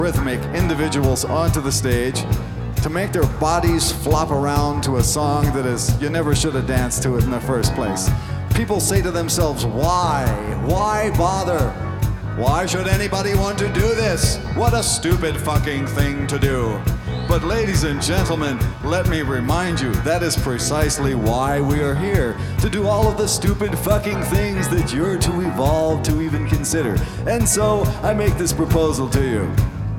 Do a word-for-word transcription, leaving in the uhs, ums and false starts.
rhythmic individuals onto the stage to make their bodies flop around to a song that is, you never should have danced to it in the first place. People say to themselves, why? Why bother? Why should anybody want to do this? What a stupid fucking thing to do. But ladies and gentlemen, let me remind you, that is precisely why we are here. To do all of the stupid fucking things that you're too evolved to even consider. And so, I make this proposal to you.